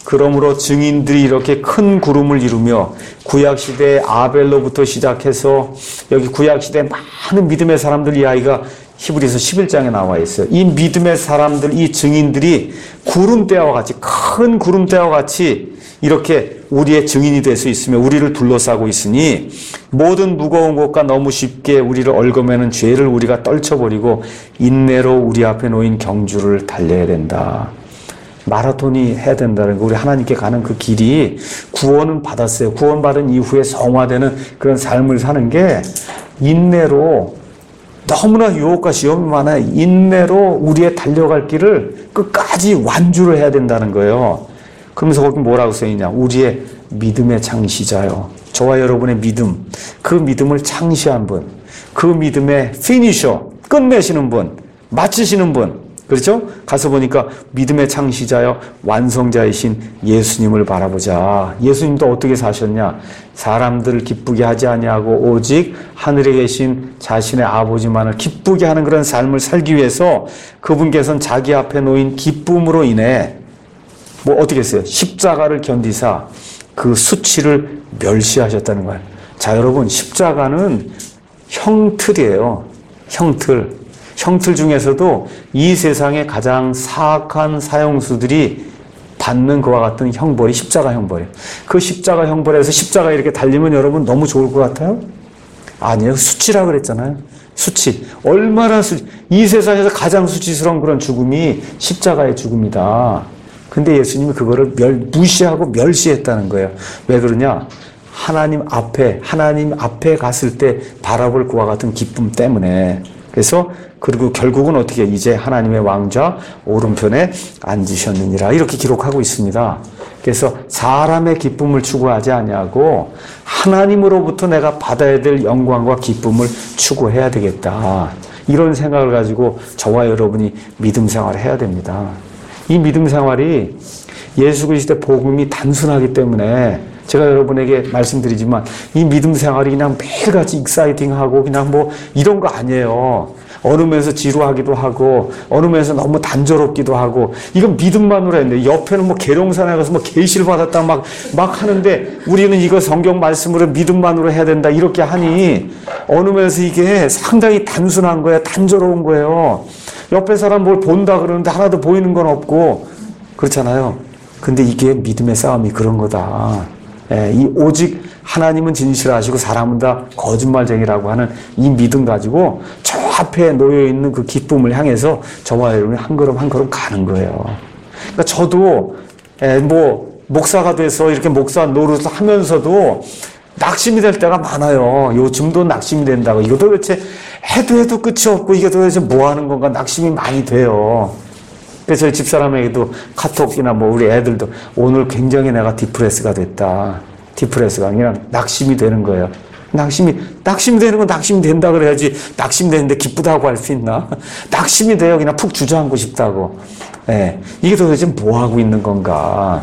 그러므로 증인들이 이렇게 큰 구름을 이루며 구약시대 아벨로부터 시작해서 여기 구약시대 많은 믿음의 사람들 이야기가 히브리서 11장에 나와 있어요. 이 믿음의 사람들, 이 증인들이 구름대와 같이, 큰 구름대와 같이 이렇게 우리의 증인이 될 수 있으며 우리를 둘러싸고 있으니 모든 무거운 것과 너무 쉽게 우리를 얽어매는 죄를 우리가 떨쳐버리고 인내로 우리 앞에 놓인 경주를 달려야 된다. 마라톤이 해야 된다는 거. 우리 하나님께 가는 그 길이 구원은 받았어요. 구원받은 이후에 성화되는 그런 삶을 사는 게 인내로, 너무나 유혹과 시험이 많아요. 인내로 우리의 달려갈 길을 끝까지 완주를 해야 된다는 거예요. 그러면서 거기 뭐라고 써있냐. 우리의 믿음의 창시자요. 저와 여러분의 믿음, 그 믿음을 창시한 분, 그 믿음의 피니셔, 끝내시는 분, 마치시는 분. 그렇죠? 가서 보니까 믿음의 창시자요 완성자이신 예수님을 바라보자. 예수님도 어떻게 사셨냐? 사람들을 기쁘게 하지 아니하고 오직 하늘에 계신 자신의 아버지만을 기쁘게 하는 그런 삶을 살기 위해서 그분께서는 자기 앞에 놓인 기쁨으로 인해 뭐 어떻게 했어요? 십자가를 견디사 그 수치를 멸시하셨다는 거예요. 자, 여러분, 십자가는 형틀이에요. 형틀 중에서도 이 세상의 가장 사악한 사형수들이 받는 그와 같은 형벌이 십자가 형벌이에요. 그 십자가 형벌에서 십자가 이렇게 달리면 여러분 너무 좋을 것 같아요? 아니에요. 수치라 그랬잖아요. 수치. 얼마나 이 세상에서 가장 수치스러운 그런 죽음이 십자가의 죽음이다. 근데 예수님이 그거를 무시하고 멸시했다는 거예요. 왜 그러냐? 하나님 앞에 갔을 때 바라볼 그와 같은 기쁨 때문에. 그래서 그리고 결국은 어떻게 이제 하나님의 왕좌 오른편에 앉으셨느니라 이렇게 기록하고 있습니다. 그래서 사람의 기쁨을 추구하지 아니하고 하나님으로부터 내가 받아야 될 영광과 기쁨을 추구해야 되겠다. 이런 생각을 가지고 저와 여러분이 믿음 생활을 해야 됩니다. 이 믿음 생활이 예수 그리스도의 복음이 단순하기 때문에 제가 여러분에게 말씀드리지만 이 믿음 생활이 그냥 매일같이 익사이팅하고 그냥 뭐 이런 거 아니에요. 어느 면에서 지루하기도 하고 어느 면에서 너무 단조롭기도 하고 이건 믿음만으로 했는데 옆에는 뭐 계룡산에 가서 뭐 계시를 받았다 막 하는데 우리는 이거 성경 말씀으로 믿음만으로 해야 된다 이렇게 하니 어느 면에서 이게 상당히 단순한 거예요. 단조로운 거예요. 옆에 사람 뭘 본다 그러는데 하나도 보이는 건 없고 그렇잖아요. 근데 이게 믿음의 싸움이 그런 거다. 이 오직 하나님은 진실하시고 사람은 다 거짓말쟁이라고 하는 이 믿음 가지고 저 앞에 놓여 있는 그 기쁨을 향해서 저와 여러분이 한 걸음 한 걸음 가는 거예요. 그러니까 저도 뭐 목사가 돼서 이렇게 목사 노릇을 하면서도 낙심이 될 때가 많아요. 요즘도 낙심이 된다고. 이거 도대체 해도 끝이 없고 이게 도대체 뭐 하는 건가 낙심이 많이 돼요. 그래서 저희 집사람에게도 카톡이나 뭐 우리 애들도 오늘 굉장히 내가 디프레스가 됐다. 디프레스가 그냥 낙심이 되는 거예요. 낙심이 되는 건 낙심이 된다 그래야지 낙심되는데 기쁘다고 할 수 있나? 낙심이 돼요. 그냥 푹 주저앉고 싶다고. 이게 도대체 뭐 하고 있는 건가?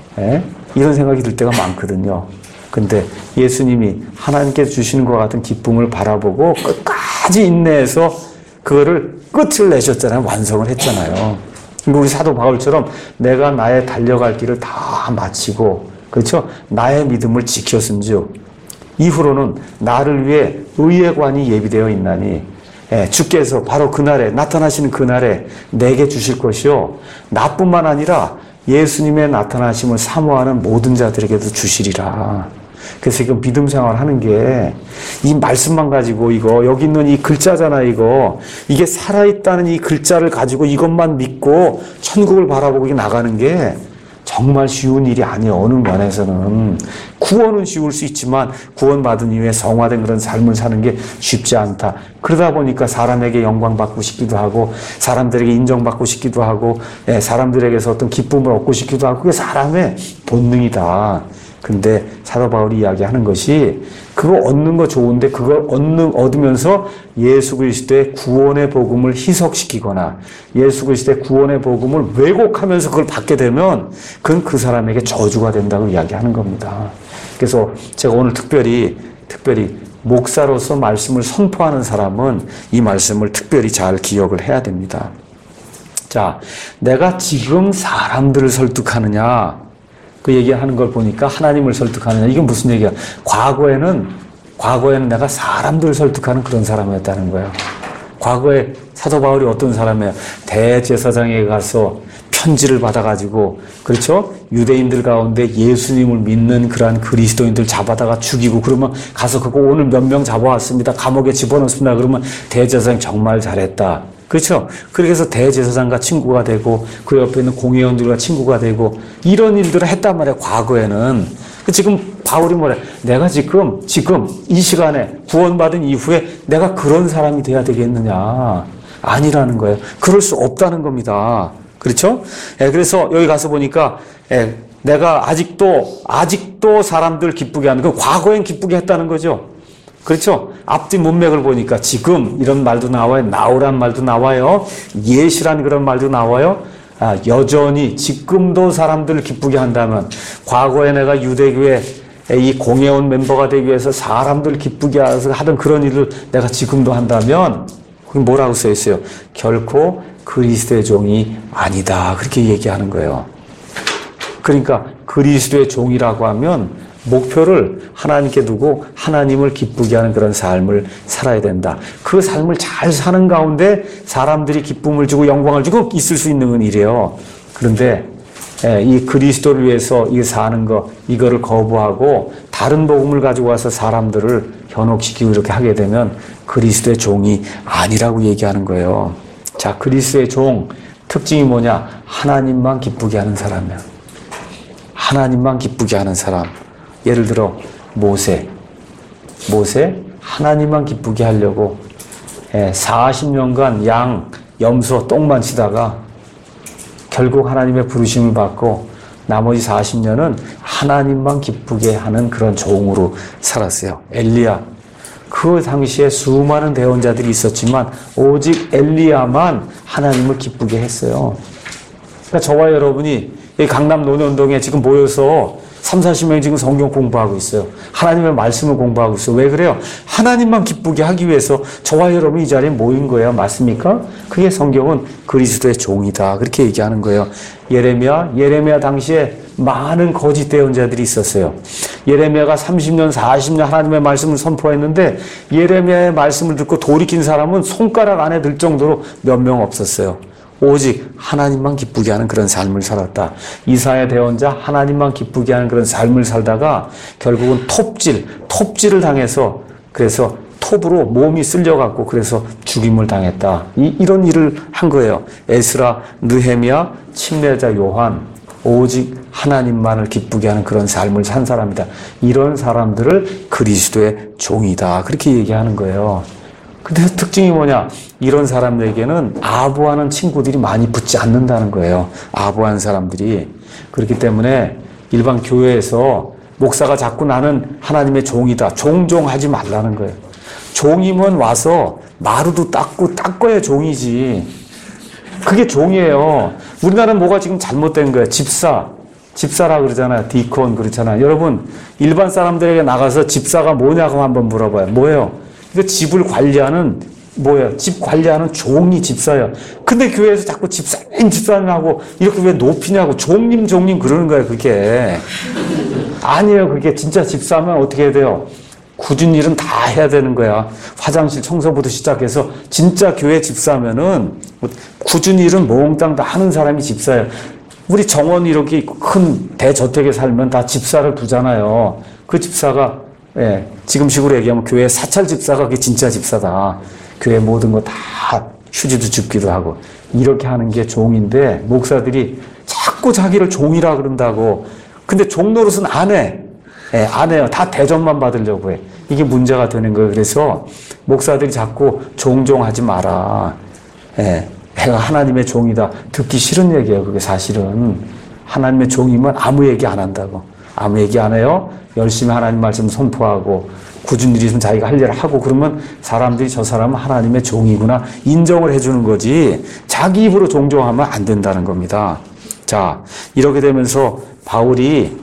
이런 생각이 들 때가 많거든요. 근데 예수님이 하나님께서 주시는 것 같은 기쁨을 바라보고 끝까지 인내해서 그거를 끝을 내셨잖아요. 완성을 했잖아요. 우리 사도 바울처럼 내가 나의 달려갈 길을 다 마치고 그렇죠? 나의 믿음을 지켰은즉 이후로는 나를 위해 의의 관이 예비되어 있나니 주께서 바로 그날에 나타나시는 그날에 내게 주실 것이요 나뿐만 아니라 예수님의 나타나심을 사모하는 모든 자들에게도 주시리라. 그래서 이거 믿음 생활하는 게 이 말씀만 가지고 이거 여기 있는 이 글자잖아 이게 살아있다는 이 글자를 가지고 이것만 믿고 천국을 바라보고 나가는 게 정말 쉬운 일이 아니에요. 어느 면에서는 구원은 쉬울 수 있지만 구원받은 이후에 성화된 그런 삶을 사는 게 쉽지 않다. 그러다 보니까 사람에게 영광 받고 싶기도 하고 사람들에게 인정받고 싶기도 하고 사람들에게서 어떤 기쁨을 얻고 싶기도 하고 그게 사람의 본능이다. 근데 사도 바울이 이야기하는 것이 그거 얻는 거 좋은데 그걸 얻으면서 예수 그리스도의 구원의 복음을 희석시키거나 예수 그리스도의 구원의 복음을 왜곡하면서 그걸 받게 되면 그건 그 사람에게 저주가 된다고 이야기하는 겁니다. 그래서 제가 오늘 특별히 목사로서 말씀을 선포하는 사람은 이 말씀을 특별히 잘 기억을 해야 됩니다. 자, 내가 지금 사람들을 설득하느냐 그 얘기하는 걸 보니까 하나님을 설득하느냐. 이건 무슨 얘기야? 과거에는 내가 사람들을 설득하는 그런 사람이었다는 거예요. 과거에 사도 바울이 어떤 사람이에요? 대제사장에 가서 편지를 받아가지고, 그렇죠? 유대인들 가운데 예수님을 믿는 그러한 그리스도인들 잡아다가 죽이고, 그러면 가서 그거 오늘 몇 명 잡아왔습니다. 감옥에 집어넣습니다. 그러면 대제사장 정말 잘했다. 그렇죠? 그렇게 해서 대제사장과 친구가 되고, 그 옆에 있는 공회원들과 친구가 되고, 이런 일들을 했단 말이에요, 과거에는. 지금 바울이 뭐래? 내가 지금 이 시간에 구원받은 이후에 내가 그런 사람이 돼야 되겠느냐? 아니라는 거예요. 그럴 수 없다는 겁니다. 그렇죠? 그래서 여기 가서 보니까, 내가 아직도 사람들 기쁘게 하는, 그 과거엔 기쁘게 했다는 거죠. 그렇죠? 앞뒤 문맥을 보니까 지금 이런 말도 나와요. 나오란 말도 나와요. 예시란 그런 말도 나와요. 여전히 지금도 사람들을 기쁘게 한다면, 과거에 내가 유대교회 이 공회원 멤버가 되기 위해서 사람들 기쁘게 하던 그런 일을 내가 지금도 한다면, 그게 뭐라고 써 있어요? 결코 그리스도의 종이 아니다. 그렇게 얘기하는 거예요. 그러니까 그리스도의 종이라고 하면 목표를 하나님께 두고 하나님을 기쁘게 하는 그런 삶을 살아야 된다. 그 삶을 잘 사는 가운데 사람들이 기쁨을 주고 영광을 주고 있을 수 있는 건 이래요. 그런데 이 그리스도를 위해서 이 사는 거, 이거를 거부하고 다른 복음을 가지고 와서 사람들을 현혹시키고 이렇게 하게 되면 그리스도의 종이 아니라고 얘기하는 거예요. 자, 그리스도의 종 특징이 뭐냐? 하나님만 기쁘게 하는 사람이야. 하나님만 기쁘게 하는 사람. 예를 들어 모세 하나님만 기쁘게 하려고 40년간 양, 염소, 똥만 치다가 결국 하나님의 부르심을 받고 나머지 40년은 하나님만 기쁘게 하는 그런 종으로 살았어요. 엘리야, 그 당시에 수많은 대언자들이 있었지만 오직 엘리야만 하나님을 기쁘게 했어요. 그러니까 저와 여러분이 이 강남 논현동에 지금 모여서 30-40명이 지금 성경 공부하고 있어요. 하나님의 말씀을 공부하고 있어요. 왜 그래요? 하나님만 기쁘게 하기 위해서 저와 여러분이 이 자리에 모인 거예요. 맞습니까? 그게 성경은 그리스도의 종이다. 그렇게 얘기하는 거예요. 예레미야 당시에 많은 거짓 대언자들이 있었어요. 예레미야가 30년, 40년 하나님의 말씀을 선포했는데 예레미야의 말씀을 듣고 돌이킨 사람은 손가락 안에 들 정도로 몇 명 없었어요. 오직 하나님만 기쁘게 하는 그런 삶을 살았다. 이사야 대언자 하나님만 기쁘게 하는 그런 삶을 살다가 결국은 톱질을 당해서 그래서 톱으로 몸이 쓸려갖고 그래서 죽임을 당했다. 이런 일을 한 거예요. 에스라, 느헤미야, 침례자 요한 오직 하나님만을 기쁘게 하는 그런 삶을 산 사람이다. 이런 사람들을 그리스도의 종이다. 그렇게 얘기하는 거예요. 근데 특징이 뭐냐? 이런 사람들에게는 아부하는 친구들이 많이 붙지 않는다는 거예요. 아부한 사람들이. 그렇기 때문에 일반 교회에서 목사가 자꾸 나는 하나님의 종이다. 종종하지 말라는 거예요. 종이면 와서 마루도 닦아야 종이지. 그게 종이에요. 우리나라는 뭐가 지금 잘못된 거예요. 집사라 그러잖아요. 디콘 그렇잖아요. 여러분, 일반 사람들에게 나가서 집사가 뭐냐고 한번 물어봐요. 뭐예요? 그 집을 관리하는 뭐예요? 집 관리하는 종이 집사예요. 근데 교회에서 자꾸 집사님 하고 이렇게 왜 높이냐고 종님 그러는 거예요. 그게 아니에요. 그게 진짜 집사면 어떻게 해야 돼요? 굳은 일은 다 해야 되는 거야. 화장실 청소부터 시작해서 진짜 교회 집사면은 굳은 일은 몽땅 다 하는 사람이 집사예요. 우리 정원 이렇게 큰 대저택에 살면 다 집사를 두잖아요. 그 집사가 지금식으로 얘기하면 교회 사찰 집사가 그게 진짜 집사다. 교회 모든 거 다 휴지도 줍기도 하고 이렇게 하는 게 종인데 목사들이 자꾸 자기를 종이라 그런다고. 근데 종 노릇은 안 해요. 다 대접만 받으려고 해. 이게 문제가 되는 거예요. 그래서 목사들이 자꾸 종종하지 마라. 내가 하나님의 종이다. 듣기 싫은 얘기예요. 그게 사실은. 하나님의 종이면 아무 얘기 안 한다고. 아무 얘기 안 해요. 열심히 하나님 말씀 선포하고 굳은 일이 있으면 자기가 할 일을 하고 그러면 사람들이 저 사람은 하나님의 종이구나 인정을 해주는 거지 자기 입으로 종종하면 안 된다는 겁니다. 자, 이렇게 되면서 바울이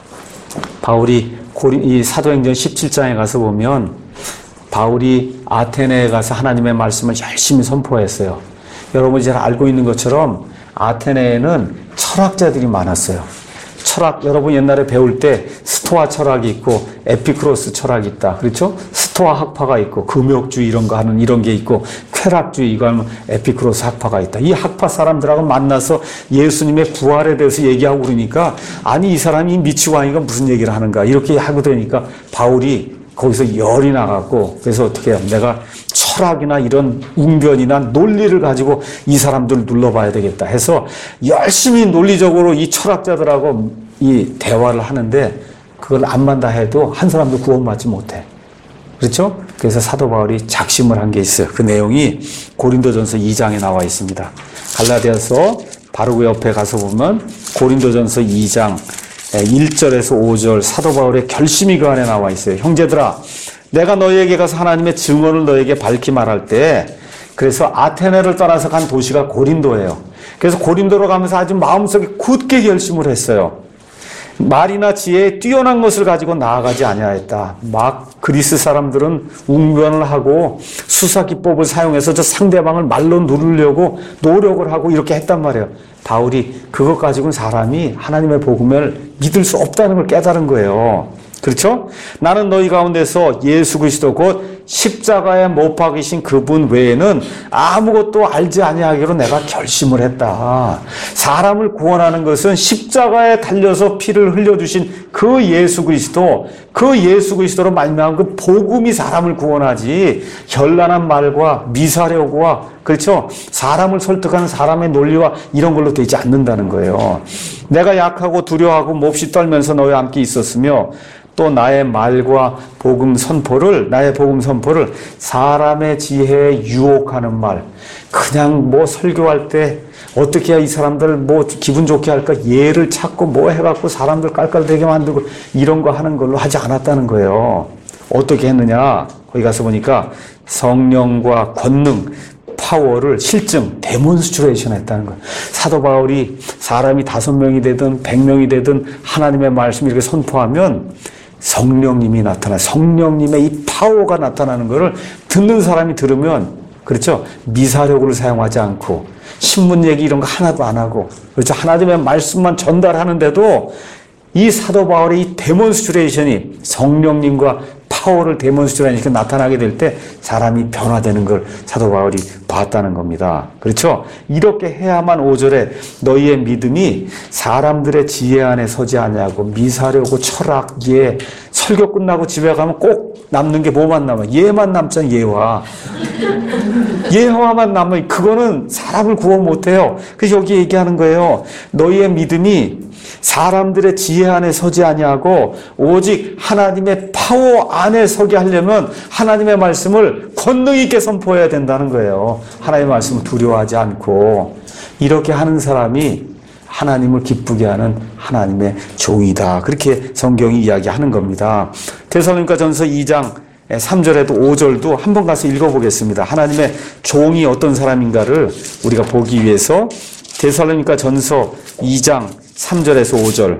이 사도행전 17장에 가서 보면 바울이 아테네에 가서 하나님의 말씀을 열심히 선포했어요. 여러분이 잘 알고 있는 것처럼 아테네에는 철학자들이 많았어요. 철학, 여러분 옛날에 배울 때 스토아 철학이 있고 에피쿠로스 철학이 있다. 그렇죠? 스토아 학파가 있고 금욕주의 이런 거 하는 이런 게 있고 쾌락주의 이거 하면 에피쿠로스 학파가 있다. 이 학파 사람들하고 만나서 예수님의 부활에 대해서 얘기하고 그러니까 아니 이 사람이 미치고 하니까 무슨 얘기를 하는가 이렇게 하고 그러니까 바울이 거기서 열이 나갖고 그래서 어떻게 해요? 내가 철학이나 이런 웅변이나 논리를 가지고 이 사람들을 눌러봐야 되겠다 해서 열심히 논리적으로 이 철학자들하고 이 대화를 하는데 그걸 암만 다 해도 한 사람도 구원받지 못해. 그렇죠? 그래서 사도 바울이 작심을 한 게 있어요. 그 내용이 고린도전서 2장에 나와 있습니다. 갈라디아서 바로 그 옆에 가서 보면 고린도전서 2장 1절에서 5절 사도 바울의 결심이 그 안에 나와 있어요. 형제들아, 내가 너희에게 가서 하나님의 증언을 너희에게 밝히 말할 때 그래서 아테네를 떠나서 간 도시가 고린도예요. 그래서 고린도로 가면서 아주 마음속에 굳게 결심을 했어요. 말이나 지혜에 뛰어난 것을 가지고 나아가지 아니하였다. 막 그리스 사람들은 웅변을 하고 수사기법을 사용해서 저 상대방을 말로 누르려고 노력을 하고 이렇게 했단 말이에요. 바울이 그것 가지고는 사람이 하나님의 복음을 믿을 수 없다는 걸 깨달은 거예요. 그렇죠? 나는 너희 가운데서 예수 그리스도 곧 십자가에 못 박이신 그분 외에는 아무것도 알지 아니하기로 내가 결심을 했다. 사람을 구원하는 것은 십자가에 달려서 피를 흘려주신 그 예수 그리스도로 말미암은 그 복음이 사람을 구원하지 현란한 말과 미사려고와 그렇죠? 사람을 설득하는 사람의 논리와 이런 걸로 되지 않는다는 거예요. 내가 약하고 두려워하고 몹시 떨면서 너희와 함께 있었으며 또 나의 말과 나의 복음 선포를 사람의 지혜에 유혹하는 말, 그냥 뭐 설교할 때 어떻게 해야 이 사람들 뭐 기분 좋게 할까 예를 찾고 뭐 해갖고 사람들 깔깔대게 만들고 이런 거 하는 걸로 하지 않았다는 거예요. 어떻게 했느냐? 거기 가서 보니까 성령과 권능, 파워를 실증, 데몬스트레이션 했다는 거예요. 사도 바울이 사람이 5명이 되든 100명이 되든 하나님의 말씀 이렇게 선포하면 성령님이 나타나, 성령님의 이 파워가 나타나는 것을 듣는 사람이 들으면, 그렇죠? 미사력을 사용하지 않고, 신문 얘기 이런 거 하나도 안 하고, 그렇죠? 하나님의 말씀만 전달하는데도 이 사도 바울의 이 데몬스트레이션이 성령님과 파워를 데몬스트레이션이 이렇게 나타나게 될 때 사람이 변화되는 걸 사도 바울이 봤다는 겁니다. 그렇죠? 이렇게 해야만 5절에 너희의 믿음이 사람들의 지혜 안에 서지 아니하고 미사려고 철학, 예, 설교 끝나고 집에 가면 꼭 남는 게 뭐만 남아? 예만 남잖아, 예화. 예화만 남아. 그거는 사람을 구원 못해요. 그래서 여기 얘기하는 거예요. 너희의 믿음이 사람들의 지혜 안에 서지 아니하고 오직 하나님의 파워 안에 서게 하려면 하나님의 말씀을 권능 있게 선포해야 된다는 거예요. 하나님의 말씀을 두려워하지 않고 이렇게 하는 사람이 하나님을 기쁘게 하는 하나님의 종이다. 그렇게 성경이 이야기하는 겁니다. 데살로니가전서 2장 3절에도 5절도 한번 가서 읽어보겠습니다. 하나님의 종이 어떤 사람인가를 우리가 보기 위해서 데살로니가전서 2장 3절에서 5절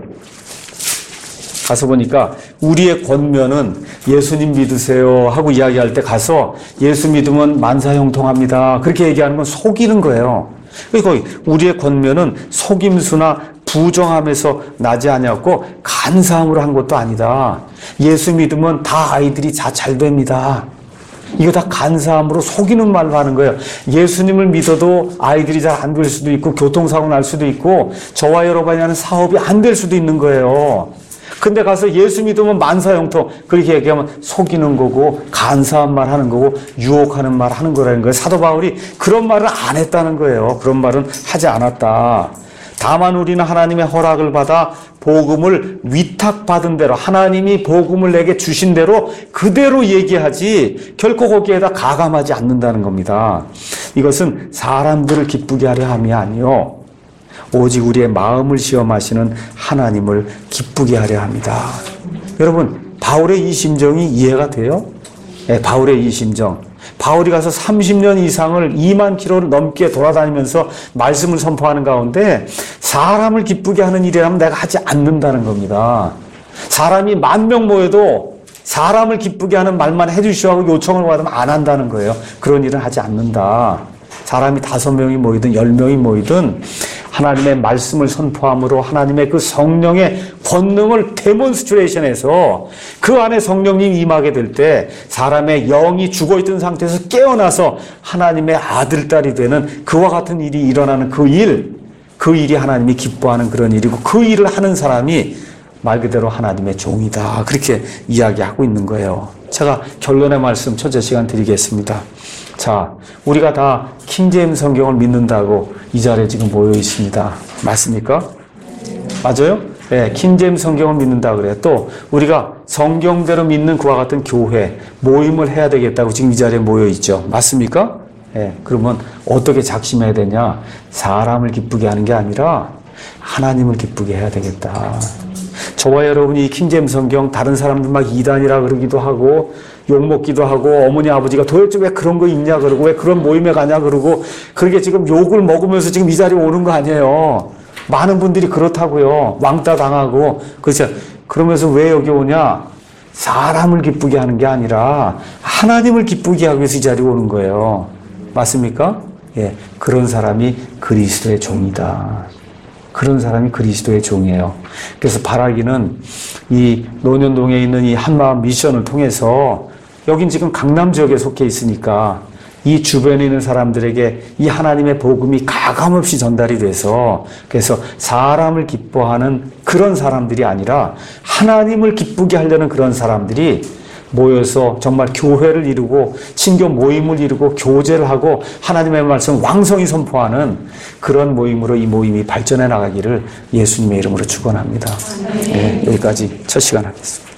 가서 보니까 우리의 권면은 예수님 믿으세요 하고 이야기할 때 가서 예수 믿으면 만사형통합니다. 그렇게 얘기하는 건 속이는 거예요. 그러니까 우리의 권면은 속임수나 부정함에서 나지 아니었고 간사함으로 한 것도 아니다. 예수 믿으면 다 아이들이 다 잘 됩니다. 이거 다 간사함으로 속이는 말로 하는 거예요. 예수님을 믿어도 아이들이 잘 안 될 수도 있고 교통사고 날 수도 있고 저와 여러분이 하는 사업이 안 될 수도 있는 거예요. 근데 가서 예수 믿으면 만사형통 그렇게 얘기하면 속이는 거고 간사한 말 하는 거고 유혹하는 말 하는 거라는 거예요. 사도 바울이 그런 말을 안 했다는 거예요. 그런 말은 하지 않았다. 다만 우리는 하나님의 허락을 받아 복음을 위탁받은 대로 하나님이 복음을 내게 주신 대로 그대로 얘기하지 결코 거기에다 가감하지 않는다는 겁니다. 이것은 사람들을 기쁘게 하려 함이 아니요 오직 우리의 마음을 시험하시는 하나님을 기쁘게 하려 합니다. 여러분 바울의 이 심정이 이해가 돼요? 네, 바울의 이 심정. 바울이 가서 30년 이상을 2만 킬로를 넘게 돌아다니면서 말씀을 선포하는 가운데 사람을 기쁘게 하는 일이라면 내가 하지 않는다는 겁니다. 사람이 10,000명 모여도 사람을 기쁘게 하는 말만 해주시오 하고 요청을 받으면 안 한다는 거예요. 그런 일은 하지 않는다. 사람이 5명이 모이든 10명이 모이든 하나님의 말씀을 선포함으로 하나님의 그 성령의 권능을 데몬스트레이션해서 그 안에 성령님이 임하게 될 때 사람의 영이 죽어있던 상태에서 깨어나서 하나님의 아들, 딸이 되는 그와 같은 일이 일어나는 그 일이 하나님이 기뻐하는 그런 일이고 그 일을 하는 사람이 말 그대로 하나님의 종이다. 그렇게 이야기하고 있는 거예요. 제가 결론의 말씀 첫째 시간 드리겠습니다. 자, 우리가 다 킹제임스 성경을 믿는다고 이 자리에 지금 모여 있습니다. 맞습니까? 맞아요? 네, 킹제임스 성경을 믿는다 그래요. 또 우리가 성경대로 믿는 그와 같은 교회, 모임을 해야 되겠다고 지금 이 자리에 모여 있죠. 맞습니까? 네, 그러면 어떻게 작심해야 되냐? 사람을 기쁘게 하는 게 아니라 하나님을 기쁘게 해야 되겠다. 저와 여러분이 이 킹제임스 성경 다른 사람들 막 이단이라 그러기도 하고 욕먹기도 하고 어머니 아버지가 도대체 왜 그런 거 있냐 그러고 왜 그런 모임에 가냐 그러고 그렇게 지금 욕을 먹으면서 지금 이 자리에 오는 거 아니에요. 많은 분들이 그렇다고요. 왕따 당하고 그렇죠. 그러면서 왜 여기 오냐? 사람을 기쁘게 하는 게 아니라 하나님을 기쁘게 하기 위해서 이 자리에 오는 거예요. 맞습니까? 예, 그런 사람이 그리스도의 종이다. 그런 사람이 그리스도의 종이에요. 그래서 바라기는 이 논현동에 있는 이 한마음 미션을 통해서 여긴 지금 강남 지역에 속해 있으니까 이 주변에 있는 사람들에게 이 하나님의 복음이 가감없이 전달이 돼서 그래서 사람을 기뻐하는 그런 사람들이 아니라 하나님을 기쁘게 하려는 그런 사람들이 모여서 정말 교회를 이루고 친교 모임을 이루고 교제를 하고 하나님의 말씀 왕성히 선포하는 그런 모임으로 이 모임이 발전해 나가기를 예수님의 이름으로 축원합니다. 네, 여기까지 첫 시간 하겠습니다.